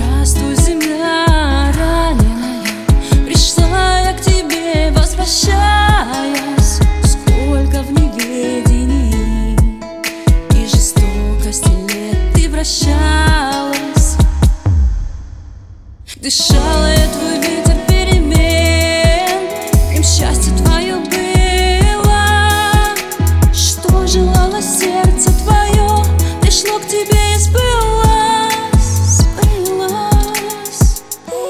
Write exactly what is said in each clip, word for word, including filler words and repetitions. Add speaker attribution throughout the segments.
Speaker 1: Здравствуй, земля раненая, пришла я к тебе, возвращаясь. Сколько в неведении и жестокости лет ты вращалась. Дышала я твой ветер перемен, им счастье твое было. Что желало сердце твое, пришло к тебе и сбылось, сбылось.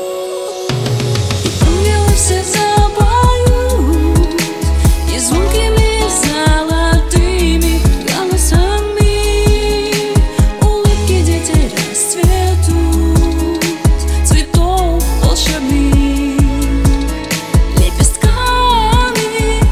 Speaker 1: И ангелы все запоют, и звонкими золотыми голосами улыбки детей расцветут, цветов волшебных лепестками.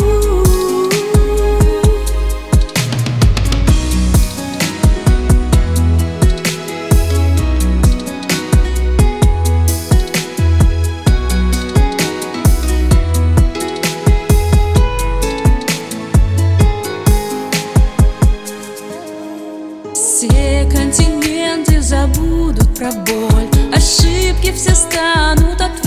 Speaker 1: Все континенты забудут про боль, ошибки все станут от